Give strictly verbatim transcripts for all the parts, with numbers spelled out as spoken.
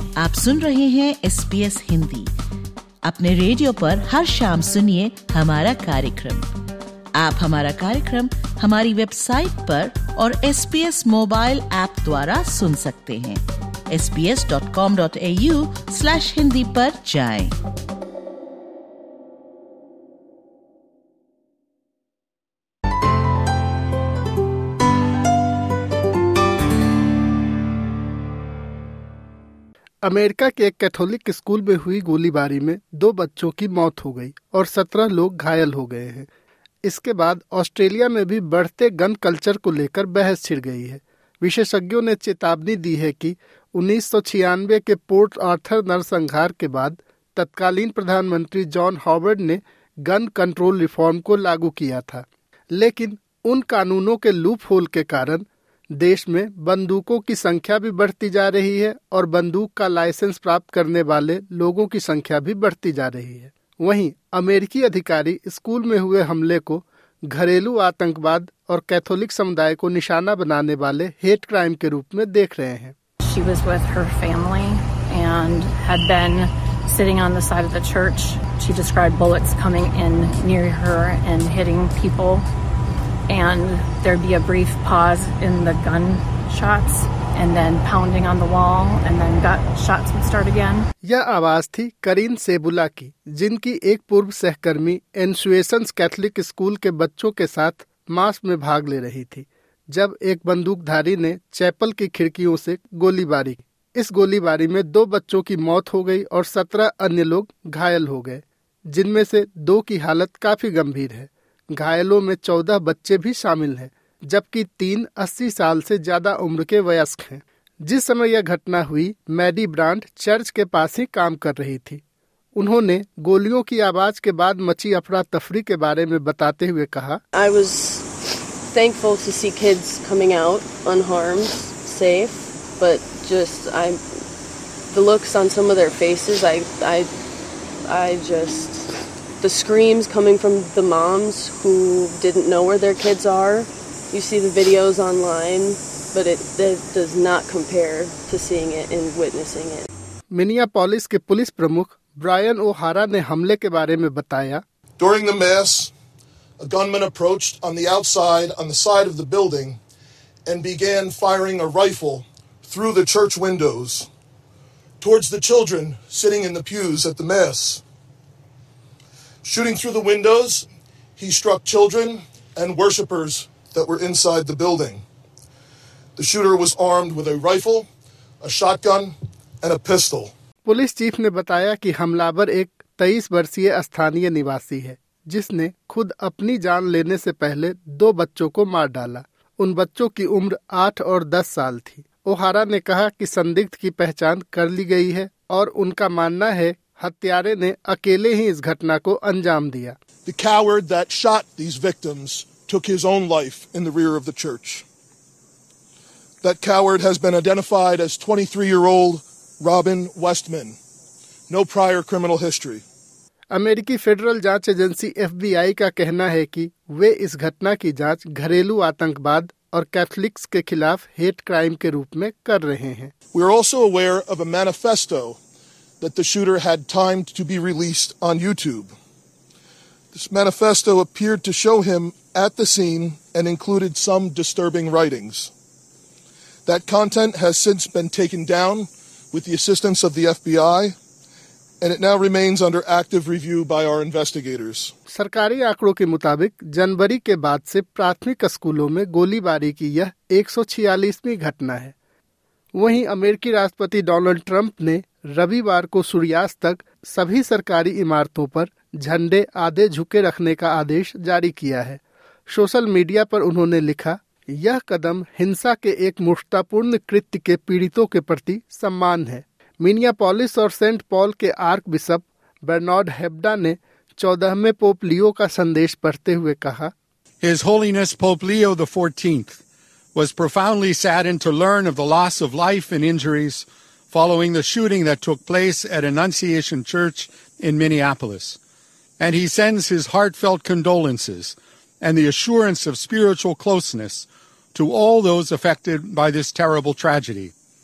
आप सुन रहे हैं एस बी एस हिंदी। अपने रेडियो पर हर शाम सुनिए हमारा कार्यक्रम। आप हमारा कार्यक्रम हमारी वेबसाइट पर और S B S mobile app द्वारा सुन सकते हैं। S B S dot com dot A U slash Hindi पर जाएं। अमेरिका के एक कैथोलिक स्कूल में हुई गोलीबारी में दो बच्चों की मौत हो गई और सत्रह लोग घायल हो गए हैं। इसके बाद ऑस्ट्रेलिया में भी बढ़ते गन कल्चर को लेकर बहस छिड़ गई है। विशेषज्ञों ने चेतावनी दी है कि उन्नीस सौ छियानवे के पोर्ट आर्थर नरसंहार के बाद तत्कालीन प्रधानमंत्री जॉन हॉवर्ड ने गन कंट्रोल रिफॉर्म को लागू किया था, लेकिन उन कानूनों के लूप होल के कारण देश में बंदूकों की संख्या भी बढ़ती जा रही है और बंदूक का लाइसेंस प्राप्त करने वाले लोगों की संख्या भी बढ़ती जा रही है। वहीं अमेरिकी अधिकारी स्कूल में हुए हमले को घरेलू आतंकवाद और कैथोलिक समुदाय को निशाना बनाने वाले हेट क्राइम के रूप में देख रहे हैं। She was with her family and had been sitting on the side of the church. She described bullets coming in near her and hitting people. And there'd be a brief pause in the gunshots and then pounding on the wall and then gunshots would start again. यह आवाज थी करीन सेबुला की, जिनकी एक पूर्व सहकर्मी एनसुएशंस Catholic school के बच्चों के साथ मास में भाग ले रही थी जब एक बंदूकधारी ने चैपल की खिड़कियों से गोलीबारी की। इस गोलीबारी में दो बच्चों की मौत हो गई और सत्रह अन्य लोग घायल हो गए, जिनमें से दो की हालत काफी गंभीर है। घायलों में चौदह बच्चे भी शामिल हैं, जबकि तीन अस्सी साल से ज्यादा उम्र के वयस्क हैं। जिस समय यह घटना हुई, मैडी ब्रांड चर्च के पास ही काम कर रही थी। उन्होंने गोलियों की आवाज के बाद मची अफरा तफरी के बारे में बताते हुए कहा, I was thankful to see kids coming out unharmed, safe, but just I the looks on some of their faces, I I I just the screams coming from the moms who didn't know where their kids are. You see the videos online, but it, it does not compare to seeing it and witnessing it. Minneapolis के police प्रमुख Brian O'Hara ने हमले के बारे में बताया, During the mass, a gunman approached on the outside on the side of the building and began firing a rifle through the church windows towards the children sitting in the pews at the mass. Shooting through the windows, he struck children and worshippers that were inside the building. The shooter was armed with a rifle, a shotgun, and a pistol. Police chief ने बताया कि हमलावर एक तेईस वर्षीय स्थानीय निवासी है, जिसने खुद अपनी जान लेने से पहले दो बच्चों को मार डाला। उन बच्चों की उम्र आठ और दस साल थी। ओहारा ने कहा कि संदिग्ध की पहचान कर ली गई है और उनका मानना है हत्यारे ने अकेले ही इस घटना को अंजाम दिया। The coward that shot these victims took his own life in the rear of the church. That coward has been identified as twenty-three-year-old Robin Westman. No prior criminal history. अमेरिकी फेडरल जांच एजेंसी एफ बी आई का कहना है कि वे इस घटना की जांच घरेलू आतंकवाद और कैथोलिक्स के खिलाफ हेट क्राइम के रूप में कर रहे हैं। We are also aware of a manifesto that the shooter had timed to be released on YouTube. This manifesto appeared to show him at the scene and included some disturbing writings. That content has since been taken down with the assistance of the F B I, and it now remains under active review by our investigators. सरकारी आंकड़ों के मुताबिक जनवरी के बाद से प्राथमिक स्कूलों में गोलीबारी की यह एक सौ छियालीसवीं घटना है। वहीं अमेरिकी राष्ट्रपति डोनाल्ड ट्रंप ने रविवार को सूर्यास्त तक सभी सरकारी इमारतों पर झंडे आधे झुके रखने का आदेश जारी किया है। सोशल मीडिया पर उन्होंने लिखा, यह कदम हिंसा के एक मूर्खतापूर्ण कृत्य के पीड़ितों के प्रति सम्मान है। मिनियापोलिस और सेंट पॉल के आर्क बिशप बर्नार्ड हेब्डा ने चौदहवें पोप लियो का संदेश पढ़ते हुए कहा, His Holiness Pope Leo the fourteenth was profoundly saddened to learn of the loss of life and injuries following the shooting that took place at Annunciation Church in Minneapolis, and he sends his heartfelt condolences and the assurance of spiritual closeness to all those affected by this terrible tragedy.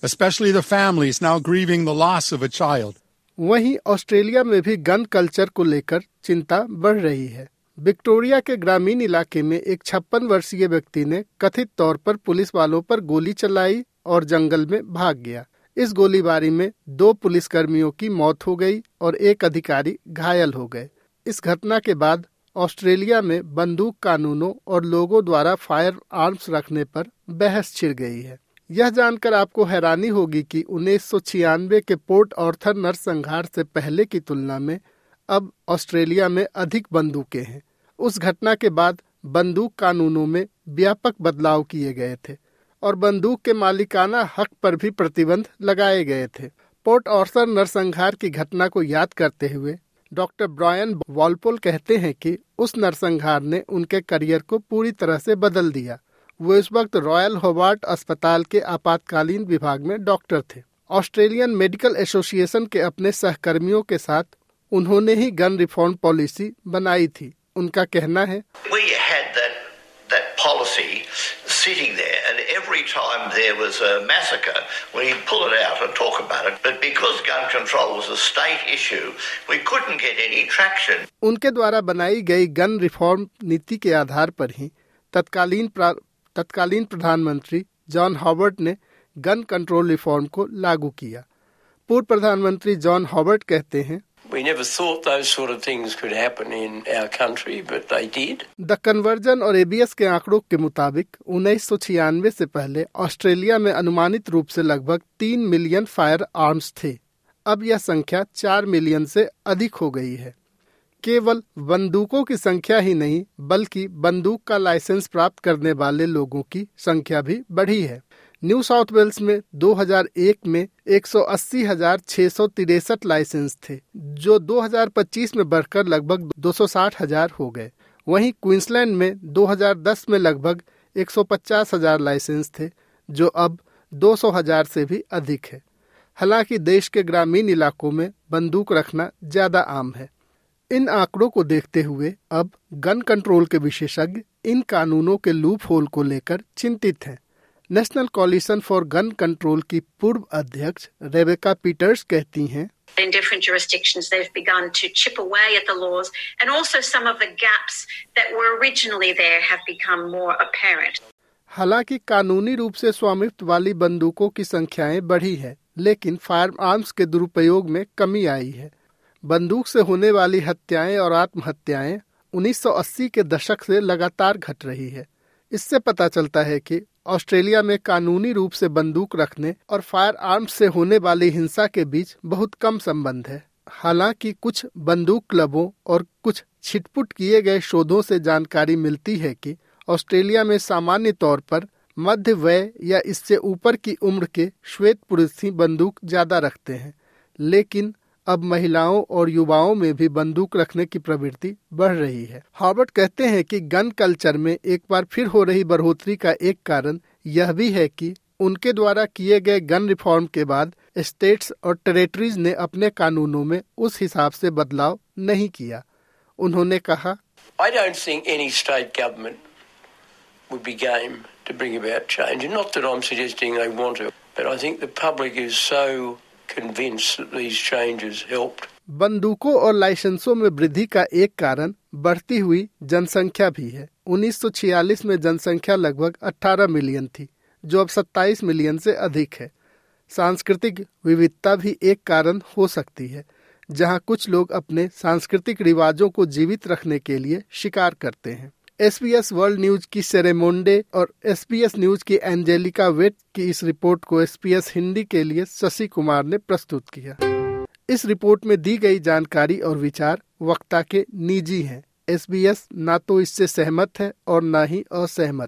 especially the families now grieving the loss of a child. वहीं Australia में भी gun culture को लेकर चिंता बढ़ रही है। Victoria के ग्रामीण इलाके में एक छप्पन वर्षीय व्यक्ति ने कथित तौर पर पुलिस वालों पर गोली चलाई और जंगल में भाग गया। इस गोलीबारी में दो पुलिसकर्मियों की मौत हो गई और एक अधिकारी घायल हो गए। इस घटना के बाद ऑस्ट्रेलिया में बंदूक कानूनों और लोगों द्वारा फायर आर्म्स रखने पर बहस छिड़ गई है। यह जानकर आपको हैरानी होगी कि उन्नीस सौ छियानवे के पोर्ट ऑर्थर नरसंहार से पहले की तुलना में अब ऑस्ट्रेलिया में अधिक बंदूकें हैं। उस घटना के बाद बंदूक कानूनों में व्यापक बदलाव किए गए थे और बंदूक के मालिकाना हक पर भी प्रतिबंध लगाए गए थे। पोर्ट ऑर्थर नरसंहार की घटना को याद करते हुए डॉक्टर ब्रायन वॉलपोल कहते हैं कि उस नरसंहार ने उनके करियर को पूरी तरह से बदल दिया। वो इस वक्त रॉयल होबार्ट अस्पताल के आपातकालीन विभाग में डॉक्टर थे। ऑस्ट्रेलियन मेडिकल एसोसिएशन के अपने सहकर्मियों के साथ उन्होंने ही गन रिफॉर्म पॉलिसी बनाई थी। उनका कहना है, We had that, that policy sitting there, and every time there was a massacre, we pull it out and talk about it. But because gun control was a state issue, we couldn't get any traction. उनके द्वारा बनाई गई gun reform नीति के आधार पर ही तत्कालीन तत्कालीन प्रधानमंत्री जॉन हॉवर्ड ने गन कंट्रोल रिफॉर्म को लागू किया। पूर्व प्रधानमंत्री जॉन हॉवर्ड कहते हैं, We never thought those sort of things could happen in our country, but they did. The conversion और एबीएस के आंकड़ों के मुताबिक उन्नीस सौ छियानवे से पहले ऑस्ट्रेलिया में अनुमानित रूप से लगभग तीन मिलियन फायर आर्म्स थे। अब यह संख्या चार मिलियन से अधिक हो गई है। केवल बंदूकों की संख्या ही नहीं, बल्कि बंदूक का लाइसेंस प्राप्त करने वाले लोगों की संख्या भी बढ़ी है। न्यू साउथ वेल्स में दो हज़ार एक में एक सौ अस्सी हजार छह सौ तिरसठ लाइसेंस थे, जो दो हज़ार पच्चीस में बढ़कर लगभग दो सौ साठ हजार हो गए। वहीं क्वींसलैंड में दो हज़ार दस में लगभग एक सौ पचास हजार लाइसेंस थे, जो अब दो सौ हजार से भी अधिक है। हालांकि देश के ग्रामीण इलाकों में बंदूक रखना ज्यादा आम है। इन आंकड़ों को देखते हुए अब गन कंट्रोल के विशेषज्ञ इन कानूनों के लूप होल को लेकर चिंतित हैं। National Coalition for Gun Control की पूर्व अध्यक्ष रेबेका पीटर्स कहती हैं, In different jurisdictions, they've begun to chip away at the laws, and also some of the gaps that were originally there have become more apparent. हालांकि कानूनी रूप से स्वामित्व वाली बंदूकों की संख्याएं बढ़ी है, लेकिन फायर आर्म्स के दुरुपयोग में कमी आई है। बंदूक से होने वाली हत्याएं और आत्महत्याएं उन्नीस सौ अस्सी के दशक से लगातार घट रही है। इससे पता चलता है कि ऑस्ट्रेलिया में कानूनी रूप से बंदूक रखने और फायर आर्म्स से होने वाली हिंसा के बीच बहुत कम संबंध है। हालांकि कुछ बंदूक क्लबों और कुछ छिटपुट किए गए शोधों से जानकारी मिलती है कि ऑस्ट्रेलिया में सामान्य तौर पर मध्य वय या इससे ऊपर की उम्र के श्वेत पुरुष ही बंदूक ज्यादा रखते हैं, लेकिन अब महिलाओं और युवाओं में भी बंदूक रखने की प्रवृत्ति बढ़ रही है। हॉवर्ड कहते हैं कि गन कल्चर में एक बार फिर हो रही बढ़ोतरी का एक कारण यह भी है कि उनके द्वारा किए गए गन रिफॉर्म के बाद स्टेट्स और टेरिटरीज ने अपने कानूनों में उस हिसाब से बदलाव नहीं किया। उन्होंने कहा, I don't think any state government would be game to bring about change. And not that I'm suggesting they want to, but I think the public is so convinced that these changes helped. बंदूकों और लाइसेंसों में वृद्धि का एक कारण बढ़ती हुई जनसंख्या भी है। उन्नीस सौ छियालीस में जनसंख्या लगभग अठारह मिलियन थी, जो अब सत्ताईस मिलियन से अधिक है। सांस्कृतिक विविधता भी एक कारण हो सकती है, जहां कुछ लोग अपने सांस्कृतिक रिवाजों को जीवित रखने के लिए शिकार करते हैं। एसबीएस वर्ल्ड न्यूज की सेरेमोंडे और एसबीएस न्यूज की एंजेलिका वेट की इस रिपोर्ट को एसबीएस हिंदी के लिए शशि कुमार ने प्रस्तुत किया। इस रिपोर्ट में दी गई जानकारी और विचार वक्ता के निजी हैं। एसबीएस ना तो इससे सहमत है और ना ही असहमत।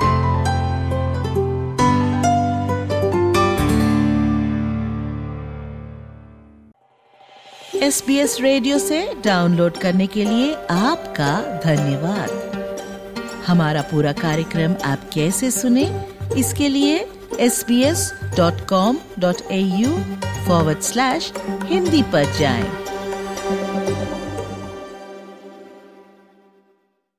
एसबीएस रेडियो से डाउनलोड करने के लिए आपका धन्यवाद। हमारा पूरा कार्यक्रम आप कैसे सुने, इसके लिए S B S dot com dot A U forward slash Hindi पर जाएं।